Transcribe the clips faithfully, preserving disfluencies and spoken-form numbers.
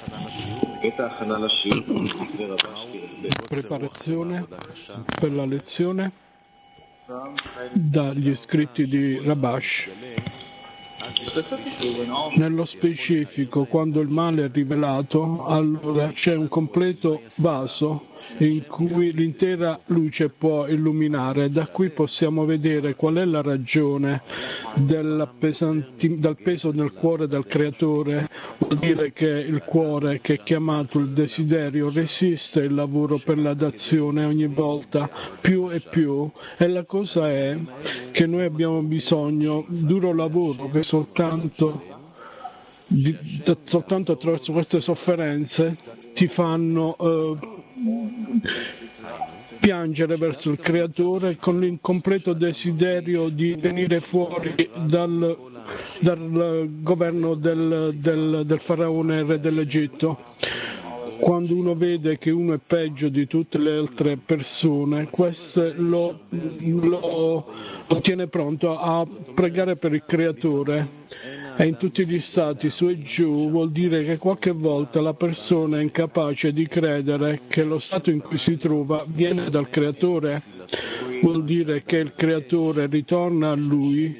Preparazione per la lezione dagli scritti di Rabash. Nello specifico, quando il male è rivelato, allora c'è un completo vaso in cui l'intera luce può illuminare. Da qui possiamo vedere qual è la ragione del peso nel cuore del creatore. Vuol dire che il cuore, che è chiamato il desiderio, resiste il lavoro per la dazione ogni volta più e più, e la cosa è che noi abbiamo bisogno duro lavoro che soltanto, di, soltanto attraverso queste sofferenze ti fanno eh, piangere verso il creatore con l'incompleto desiderio di venire fuori dal, dal governo del, del, del faraone re dell'Egitto. Quando uno vede che uno è peggio di tutte le altre persone, questo lo, lo, lo tiene pronto a pregare per il creatore. E in tutti gli stati su e giù vuol dire che qualche volta la persona è incapace di credere che lo stato in cui si trova viene dal creatore. Vuol dire che il creatore ritorna a lui,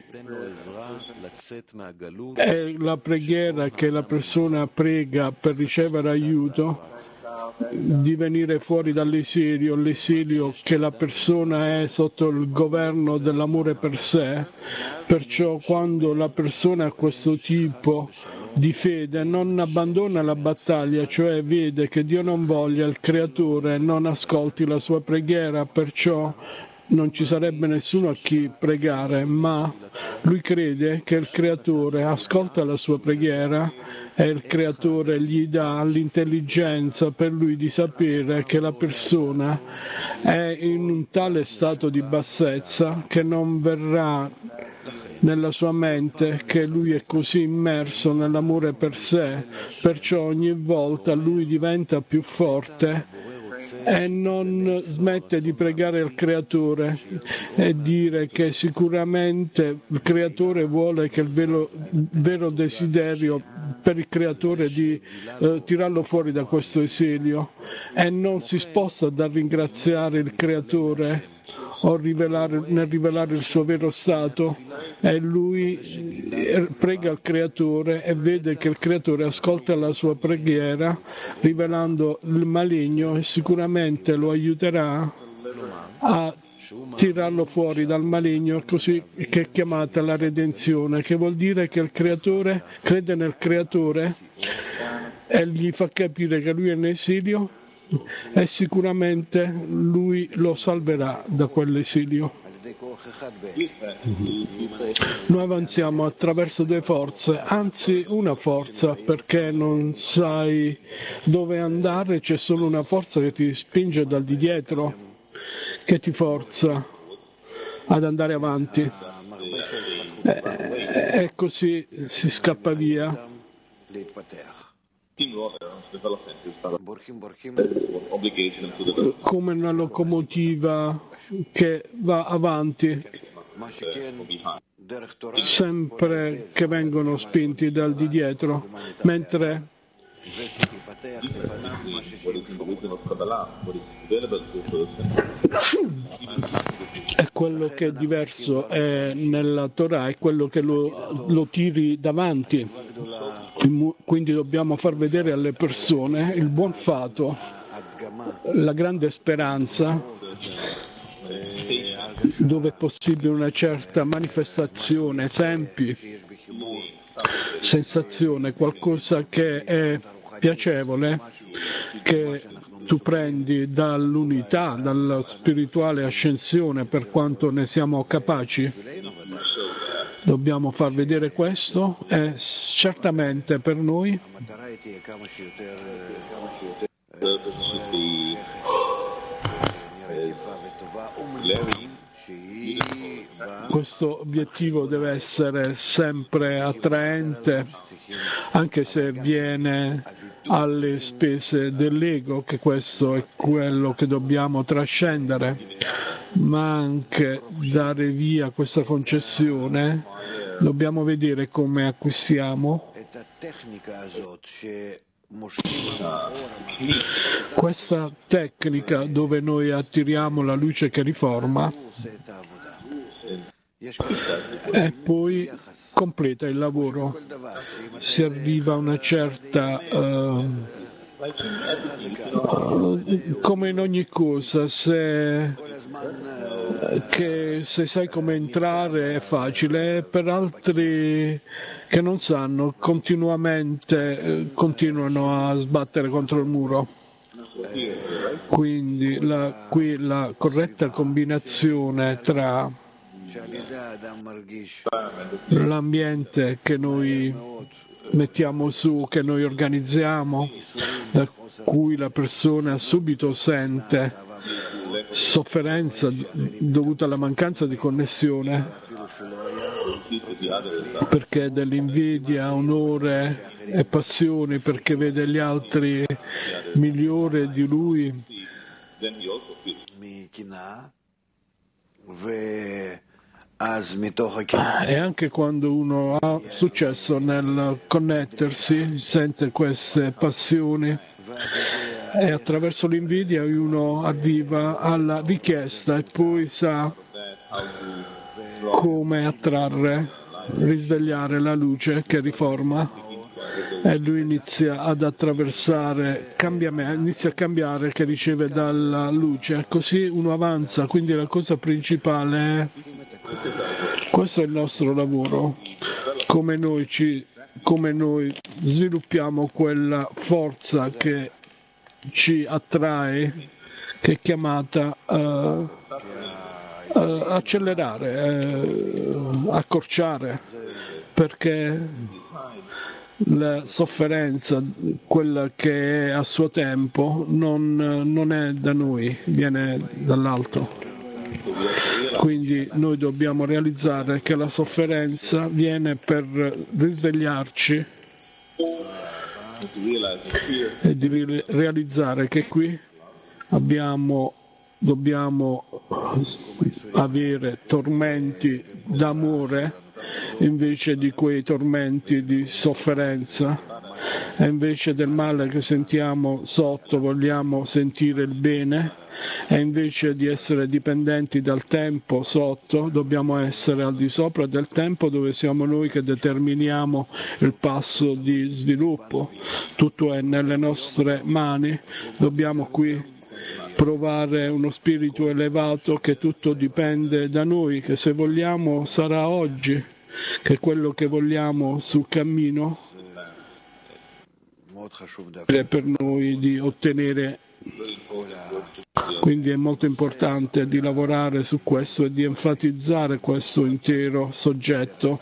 e la preghiera che la persona prega per ricevere aiuto di venire fuori dall'esilio, l'esilio che la persona è sotto il governo dell'amore per sé. Perciò quando la persona ha questo tipo di fede non abbandona la battaglia, cioè vede che Dio non voglia, il creatore non ascolti la sua preghiera, perciò non ci sarebbe nessuno a chi pregare, ma lui crede che il creatore ascolta la sua preghiera e il creatore gli dà l'intelligenza per lui di sapere che la persona è in un tale stato di bassezza che non verrà nella sua mente che lui è così immerso nell'amore per sé, perciò ogni volta lui diventa più forte e non smette di pregare il creatore e dire che sicuramente il creatore vuole che il vero, vero desiderio per il creatore di eh, tirarlo fuori da questo esilio, e non si sposta dal ringraziare il creatore o rivelare, nel rivelare il suo vero stato, e lui prega il creatore e vede che il creatore ascolta la sua preghiera rivelando il maligno, e sicuramente lo aiuterà a tirarlo fuori dal maligno, così che è chiamata la redenzione, che vuol dire che il creatore crede nel creatore e gli fa capire che lui è in esilio e sicuramente lui lo salverà da quell'esilio. Noi avanziamo attraverso due forze, anzi una forza, perché non sai dove andare, c'è solo una forza che ti spinge dal di dietro, che ti forza ad andare avanti, e, e così si scappa via. Come una locomotiva che va avanti, sempre che vengono spinti dal di dietro, mentre è quello che è diverso è nella Torah, è quello che lo, lo tiri davanti. Quindi dobbiamo far vedere alle persone il buon fato, la grande speranza, dove è possibile una certa manifestazione, esempi, sensazione, qualcosa che è piacevole, che tu prendi dall'unità, dalla spirituale ascensione per quanto ne siamo capaci. Dobbiamo far vedere questo, e certamente per noi questo obiettivo deve essere sempre attraente, anche se viene alle spese dell'ego, che questo è quello che dobbiamo trascendere, ma anche dare via questa concessione. Dobbiamo vedere come acquistiamo Questa tecnica dove noi attiriamo la luce che riforma e poi completa il lavoro. Si arriva a una certa, uh, uh, come in ogni cosa, se, che se sai come entrare è facile, per altri che non sanno continuamente eh, continuano a sbattere contro il muro. Quindi la, qui la corretta combinazione tra l'ambiente che noi mettiamo su, che noi organizziamo, da cui la persona subito sente sofferenza dovuta alla mancanza di connessione, perché dell'invidia, onore e passioni, perché vede gli altri migliori di lui, e anche quando uno ha successo nel connettersi, sente queste passioni, e attraverso l'invidia uno arriva alla richiesta e poi sa come attrarre, risvegliare la luce che riforma, e lui inizia ad attraversare, inizia a cambiare, che riceve dalla luce, così uno avanza. Quindi la cosa principale è, questo è il nostro lavoro, come noi, ci, come noi sviluppiamo quella forza che ci attrae, che è chiamata uh, uh, accelerare, uh, accorciare, perché la sofferenza, quella che è a suo tempo, non, non è da noi, viene dall'alto. Quindi noi dobbiamo realizzare che la sofferenza viene per risvegliarci e di realizzare che qui abbiamo, dobbiamo avere tormenti d'amore invece di quei tormenti di sofferenza, e invece del male che sentiamo sotto vogliamo sentire il bene, e invece di essere dipendenti dal tempo sotto dobbiamo essere al di sopra del tempo, dove siamo noi che determiniamo il passo di sviluppo. Tutto è nelle nostre mani, dobbiamo qui provare uno spirito elevato, che tutto dipende da noi, che se vogliamo sarà oggi, che quello che vogliamo sul cammino è per noi di ottenere. Quindi è molto importante di lavorare su questo e di enfatizzare questo intero soggetto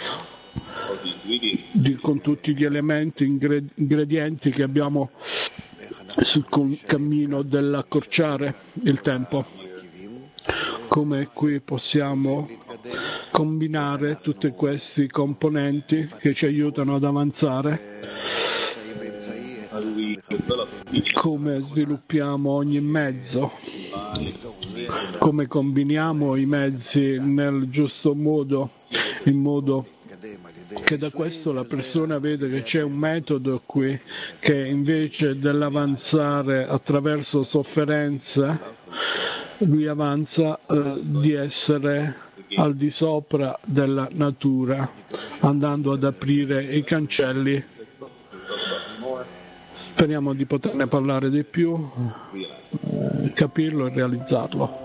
di, con tutti gli elementi, ingredienti che abbiamo sul cammino dell'accorciare il tempo. Come qui possiamo combinare tutti questi componenti che ci aiutano ad avanzare, come sviluppiamo ogni mezzo, come combiniamo i mezzi nel giusto modo, in modo che da questo la persona vede che c'è un metodo qui che invece dell'avanzare attraverso sofferenza, lui avanza eh, di essere al di sopra della natura, andando ad aprire i cancelli. Speriamo di poterne parlare di più, eh, capirlo e realizzarlo.